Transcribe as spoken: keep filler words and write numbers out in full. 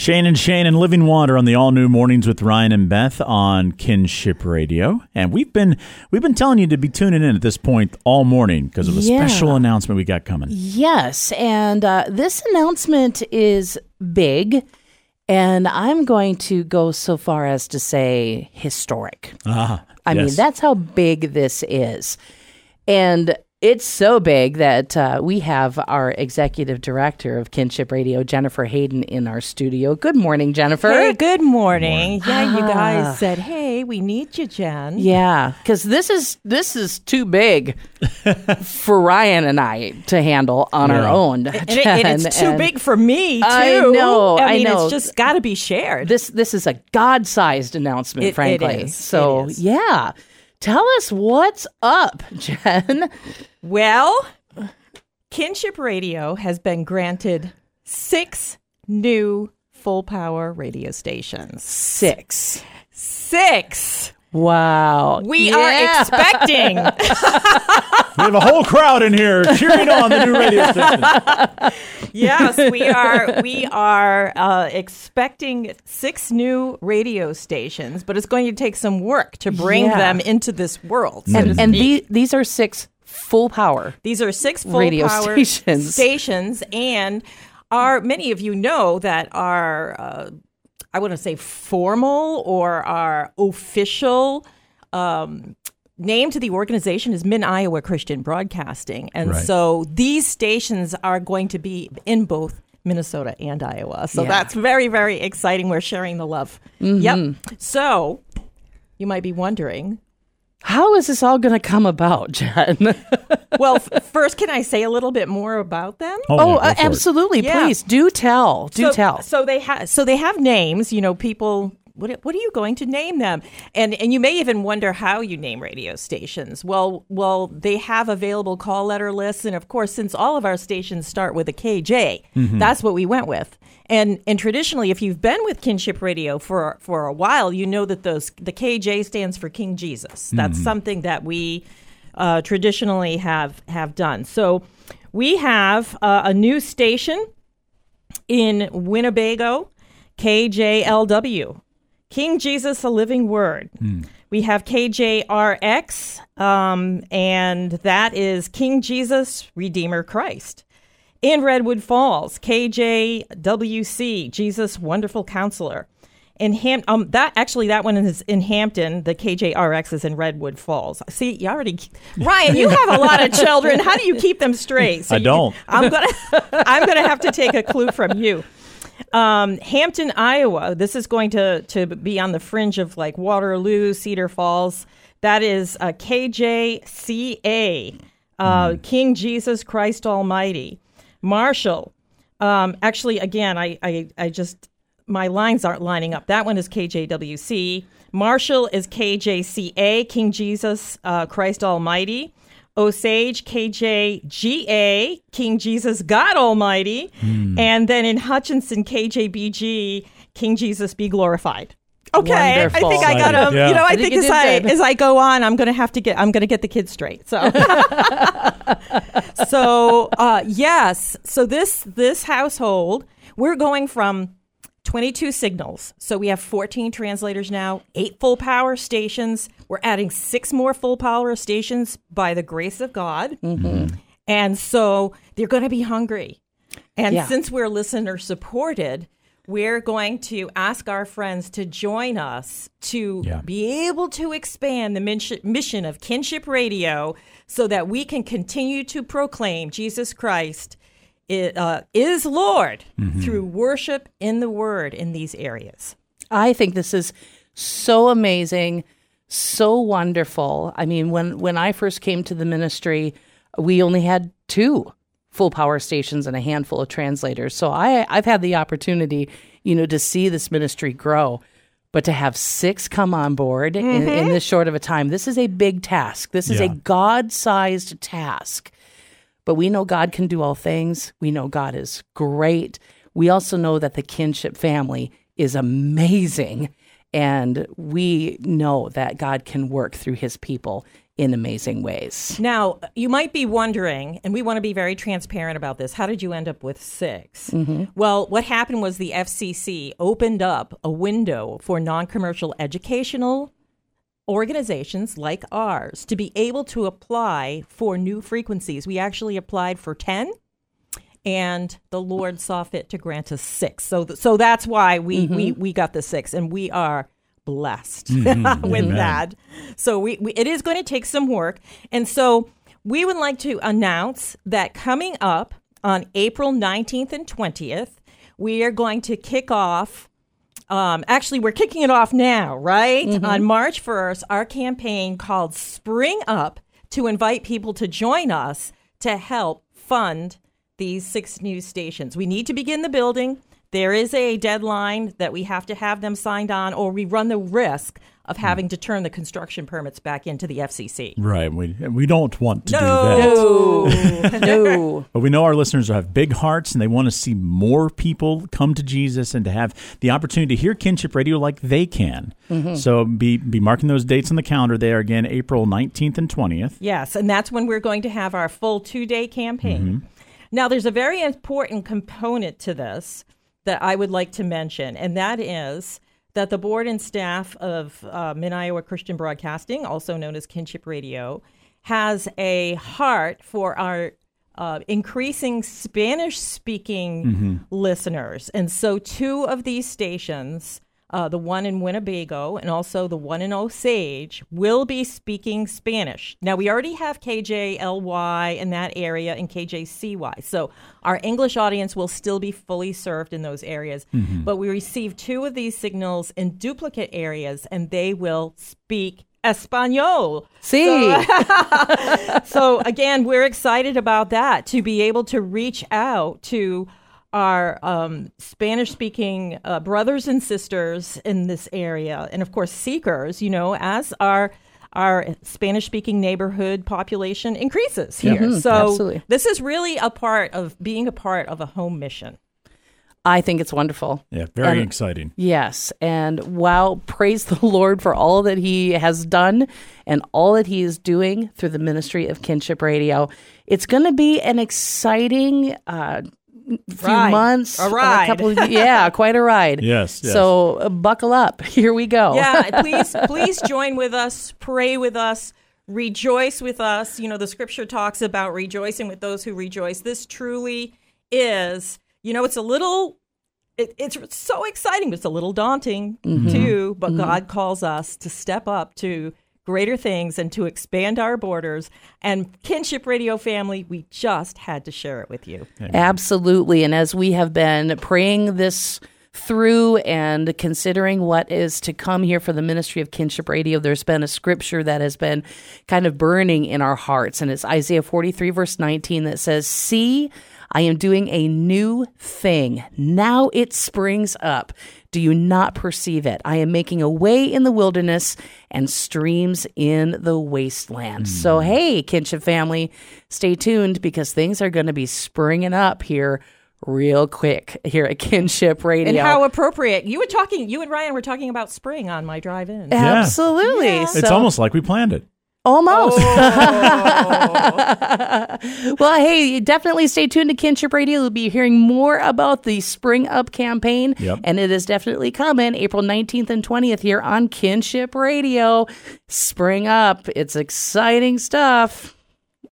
Shane and Shane and Living Water on the all-new Mornings with Ryan and Beth on Kinship Radio. And we've been we've been telling you to be tuning in at this point all morning because of a yeah. special announcement we got coming. Yes, and uh, this announcement is big, and I'm going to go so far as to say historic. Ah, I yes. mean, that's how big this is. And it's so big that uh, we have our executive director of Kinship Radio, Jennifer Hayden, in our studio. Good morning, Jennifer. Hey, good morning. Good morning. Yeah, you Ah. guys said, hey, we need you, Jen. Yeah, because this is this is too big for Ryan and I to handle on Yeah. our own. And, it, and it's too And big for me, too. I know, I I mean, know. it's just got to be shared. This this is a God-sized announcement, It- it frankly. is. So It is. yeah, tell us what's up, Jen. Well, Kinship Radio has been granted six new full-power radio stations. Six. Six. Wow. We Yeah. are expecting. We have a whole crowd in here cheering on the new radio station. Yes, we are. We are uh, expecting six new radio stations, but it's going to take some work to bring Yeah. them into this world. so to And, and speak. the, these are six full power. These are six full Radio power stations. stations, and are many of you know that our uh, I want to say formal or our official um, name to the organization is Mid-Iowa Christian Broadcasting, and Right. so these stations are going to be in both Minnesota and Iowa. So Yeah. that's very, very exciting. We're sharing the love. Yep. So you might be wondering. How is this all going to come about, Jen? Well, f- first, can I say a little bit more about them? Oh, oh, yeah, go uh, for it. absolutely. Yeah. Please do tell. Do so, tell. So they have. So they have names. You know, people. What, what are you going to name them? And and you may even wonder how you name radio stations. Well, well, they have available call letter lists, and of course, since all of our stations start with a K J, that's what we went with. And and traditionally, if you've been with Kinship Radio for for a while, you know that those the K J stands for King Jesus. That's something that we uh, traditionally have have done. So we have uh, a new station in Winnebago, K J L W. King Jesus, a Living Word. We have K J R X, um, and that is King Jesus, Redeemer Christ. In Redwood Falls, K J W C, Jesus, Wonderful Counselor. In Ham, um, that actually that one is in Hampton. The K J R X is in Redwood Falls. See, you already, Ryan, you have a lot of children. How do you keep them straight? So I you- don't. I'm gonna, I'm gonna have to take a clue from you. Um, Hampton, Iowa. This is going to, to be on the fringe of like Waterloo, Cedar Falls. That is uh, K J C A, uh, King Jesus Christ Almighty. Marshall. Um, actually, again, I, I, I just, my lines aren't lining up. That one is K J W C. Marshall is K J C A, King Jesus uh, Christ Almighty. Osage, K J G A, King Jesus God Almighty. And then in Hutchinson, K J B G, King Jesus Be Glorified. Okay, Wonderful. I think I got them. Yeah. You know, I, I think think, you as did I good. as I go on, I'm going to have to get I'm going to get the kids straight. So, so uh, yes, so this this household, we're going from twenty-two signals. So we have fourteen translators now, eight full power stations. We're adding six more full power stations by the grace of God. Mm-hmm. And so they're going to be hungry. And Yeah. since we're listener supported, we're going to ask our friends to join us to Yeah. be able to expand the min- mission of Kinship Radio so that we can continue to proclaim Jesus Christ i- uh, is Lord through worship in the Word in these areas. I think this is so amazing, so wonderful. I mean, when, when I first came to the ministry, we only had two full power stations and a handful of translators. So I, I've had the opportunity, you know, to see this ministry grow. But to have six come on board in, in this short of a time, this is a big task. This is a Yeah. God-sized task. But we know God can do all things. We know God is great. We also know that the Kinship family is amazing. And we know that God can work through his people in amazing ways. Now, you might be wondering, and we want to be very transparent about this, how did you end up with six? Mm-hmm. Well, what happened was the F C C opened up a window for non-commercial educational organizations like ours to be able to apply for new frequencies. We actually applied for ten, and the Lord saw fit to grant us six. So th- so that's why we, mm-hmm. we, we got the six, and we are blessed mm-hmm. with Amen. that. So we, we it is going to take some work. And so we would like to announce that coming up on April nineteenth and twentieth, we are going to kick off, um, actually we're kicking it off now, right? Mm-hmm. On March first, our campaign called Spring Up to invite people to join us to help fund these six news stations. We need to begin the building. There is a deadline that we have to have them signed on, or we run the risk of having to turn the construction permits back into the F C C. Right. We we don't want to no. do that. No. No. But we know our listeners have big hearts, and they want to see more people come to Jesus and to have the opportunity to hear Kinship Radio like they can. Mm-hmm. So be be marking those dates on the calendar there again, April nineteenth and twentieth. Yes, and that's when we're going to have our full two-day campaign. Mm-hmm. Now, there's a very important component to this that I would like to mention, and that is that the board and staff of uh, Mid-Iowa Christian Broadcasting, also known as Kinship Radio, has a heart for our uh, increasing Spanish-speaking mm-hmm. listeners. And so two of these stations, uh, the one in Winnebago and also the one in Osage, will be speaking Spanish. Now, we already have K J L Y in that area and K J C Y. So our English audience will still be fully served in those areas. Mm-hmm. But we receive two of these signals in duplicate areas, and they will speak Espanol. Sí. So, so again, we're excited about that, to be able to reach out to our um, Spanish-speaking uh, brothers and sisters in this area, and of course seekers, you know, as our our Spanish-speaking neighborhood population increases here. Mm-hmm, so absolutely. This is really a part of being a part of a home mission. I think it's wonderful. Yeah, very and, exciting. Yes, and wow, praise the Lord for all that he has done and all that he is doing through the ministry of Kinship Radio. It's going to be an exciting uh few ride. months, a ride, a couple of, yeah, quite a ride. Yes, yes. So uh, buckle up. Here we go. Yeah, please, please join with us. Pray with us. Rejoice with us. You know, the scripture talks about rejoicing with those who rejoice. This truly is, you know, it's a little, it, it's so exciting, but it's a little daunting mm-hmm. too. But mm-hmm. God calls us to step up to greater things and to expand our borders. And Kinship Radio family, we just had to share it with you. Amen. Absolutely. And as we have been praying this through and considering what is to come here for the ministry of Kinship Radio, there's been a scripture that has been kind of burning in our hearts. And it's Isaiah forty-three, verse nineteen, that says, "See, I am doing a new thing. Now it springs up. Do you not perceive it? I am making a way in the wilderness and streams in the wasteland." Mm. So, hey, Kinship family, stay tuned, because things are going to be springing up here real quick here at Kinship Radio. And how appropriate. You were talking, you and Ryan were talking about spring on my drive in. Yeah. Absolutely. Yeah. So, it's almost like we planned it. Almost. Oh. Well, hey, definitely stay tuned to Kinship Radio. We'll be hearing more about the Spring Up campaign. Yep. And it is definitely coming April nineteenth and twentieth here on Kinship Radio. Spring Up. It's exciting stuff.